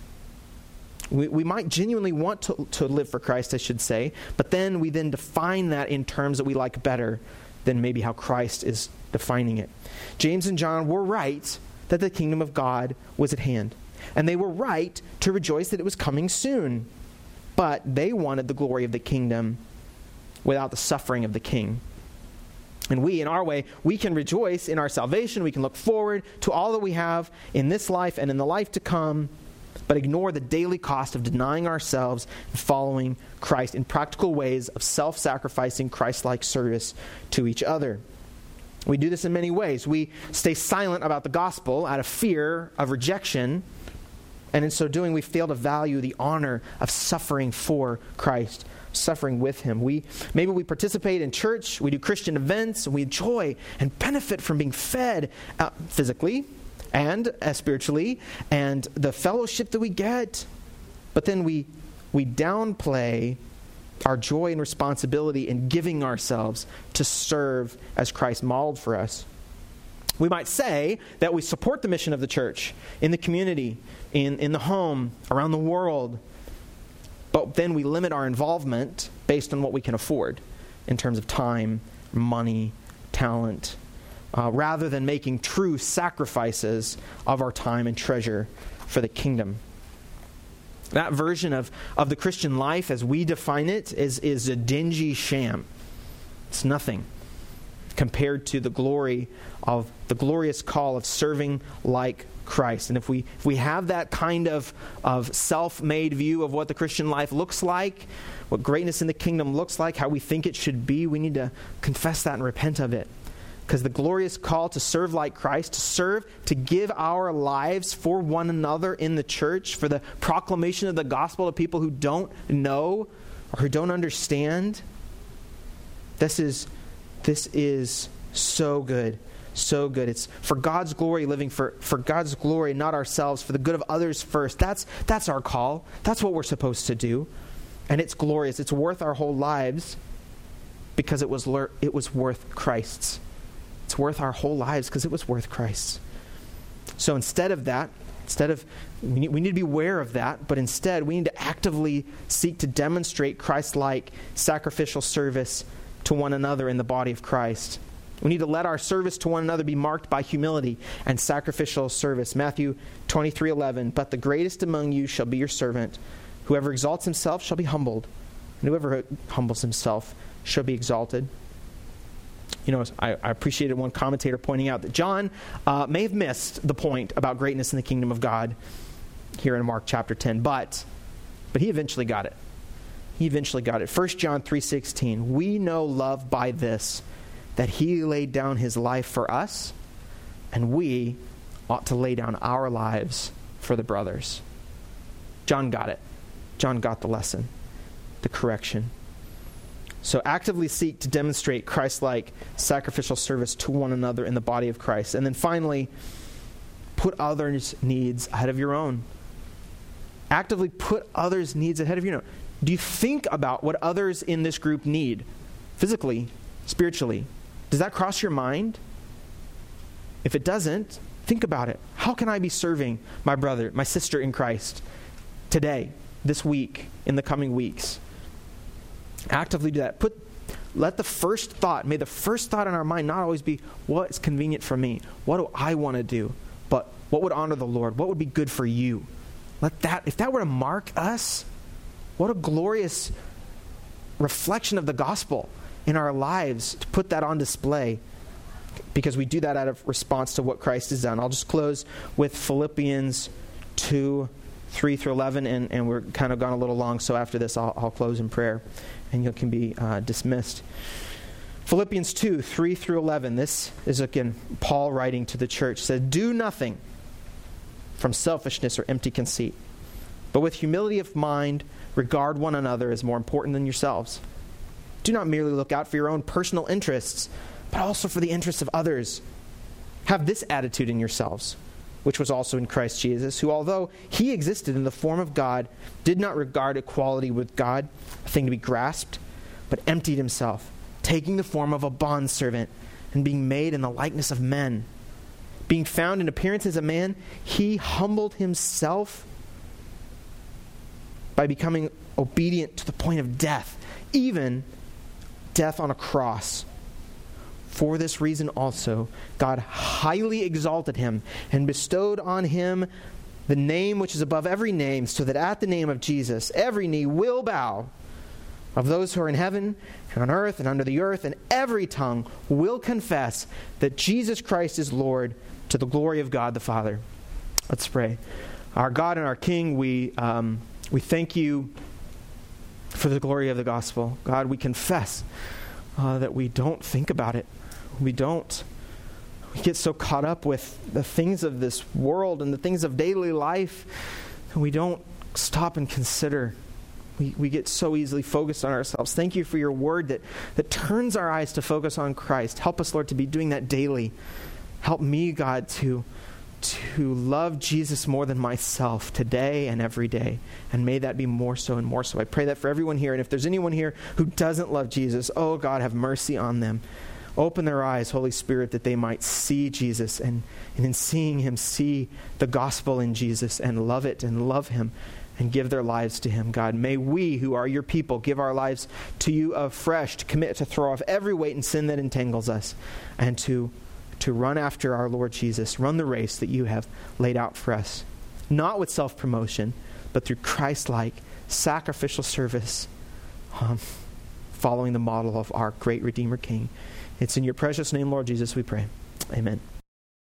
we, we might genuinely want to, to live for Christ, I should say, but then we then define that in terms that we like better than maybe how Christ is defining it. James and John were right that the kingdom of God was at hand. And they were right to rejoice that it was coming soon. But they wanted the glory of the kingdom without the suffering of the king. And we, in our way, we can rejoice in our salvation. We can look forward to all that we have in this life and in the life to come, but ignore the daily cost of denying ourselves and following Christ in practical ways of self-sacrificing Christ-like service to each other. We do this in many ways. We stay silent about the gospel out of fear of rejection, and in so doing, we fail to value the honor of suffering for Christ, suffering with Him. We maybe we participate in church, we do Christian events, and we enjoy and benefit from being fed uh, physically and uh, spiritually, and the fellowship that we get. But then we we downplay our joy and responsibility in giving ourselves to serve as Christ modeled for us. We might say that we support the mission of the church in the community, in, in the home, around the world, but then we limit our involvement based on what we can afford in terms of time, money, talent, uh, rather than making true sacrifices of our time and treasure for the kingdom. That version of, of the Christian life as we define it is, is a dingy sham. It's nothing compared to the glory of the glorious call of serving like Christ. And if we if we have that kind of, of self-made view of what the Christian life looks like, what greatness in the kingdom looks like, how we think it should be, we need to confess that and repent of it. Because the glorious call to serve like Christ, to serve, to give our lives for one another in the church, for the proclamation of the gospel to people who don't know or who don't understand, this is this is so good. So good. It's for God's glory, living for, for God's glory, not ourselves, for the good of others first. That's that's our call. That's what we're supposed to do. And it's glorious. It's worth our whole lives because it was le- it was worth Christ's. It's worth our whole lives because it was worth Christ's. So instead of that, instead of, we need, we need to be aware of that, but instead we need to actively seek to demonstrate Christ-like sacrificial service to one another in the body of Christ. We need to let our service to one another be marked by humility and sacrificial service. Matthew twenty-three eleven, but the greatest among you shall be your servant. Whoever exalts himself shall be humbled, and whoever humbles himself shall be exalted. You know, I, I appreciated one commentator pointing out that John uh, may have missed the point about greatness in the kingdom of God here in Mark chapter ten, but but he eventually got it. He eventually got it. First John three sixteen, we know love by this, that He laid down His life for us, and we ought to lay down our lives for the brothers. John got it. John got the lesson, the correction. So actively seek to demonstrate Christ-like sacrificial service to one another in the body of Christ. And then finally, put others' needs ahead of your own. Actively put others' needs ahead of your own. Do you think about what others in this group need? Physically, spiritually. Does that cross your mind? If it doesn't, think about it. How can I be serving my brother, my sister in Christ today, this week, in the coming weeks? Actively do that. Put, let the first thought, may the first thought in our mind not always be, what is convenient for me? What do I want to do? But what would honor the Lord? What would be good for you? Let that, if that were to mark us, what a glorious reflection of the gospel in our lives to put that on display, because we do that out of response to what Christ has done. I'll just close with Philippians two, three through eleven, and, and we're kind of gone a little long, so after this I'll, I'll close in prayer, and you can be uh, dismissed. Philippians two, three through eleven, this is again Paul writing to the church, said, do nothing from selfishness or empty conceit, but with humility of mind regard one another as more important than yourselves. Do not merely look out for your own personal interests, but also for the interests of others. Have this attitude in yourselves, which was also in Christ Jesus, who, although he existed in the form of God, did not regard equality with God a thing to be grasped, but emptied himself, taking the form of a bondservant and being made in the likeness of men. Being found in appearance as a man, he humbled himself by becoming obedient to the point of death, even death on a cross. For this reason also, God highly exalted him and bestowed on him the name which is above every name, so that at the name of Jesus every knee will bow, of those who are in heaven and on earth and under the earth, and every tongue will confess that Jesus Christ is Lord, to the glory of God the Father. Let's pray. Our God and our King, we um, we thank you for the glory of the gospel. God, we confess uh, that we don't think about it. We don't. We get so caught up with the things of this world and the things of daily life, and we don't stop and consider. We we get so easily focused on ourselves. Thank you for your word that, that turns our eyes to focus on Christ. Help us, Lord, to be doing that daily. Help me, God, to, to love Jesus more than myself today and every day. And may that be more so and more so. I pray that for everyone here. And if there's anyone here who doesn't love Jesus, oh God, have mercy on them. Open their eyes, Holy Spirit, that they might see Jesus, and, and in seeing him, see the gospel in Jesus and love it and love him and give their lives to him. God, may we, who are your people, give our lives to you afresh, to commit to throw off every weight and sin that entangles us, and to, to run after our Lord Jesus, run the race that you have laid out for us, not with self-promotion, but through Christ-like sacrificial service, um, following the model of our great Redeemer King. It's in your precious name, Lord Jesus, we pray. Amen.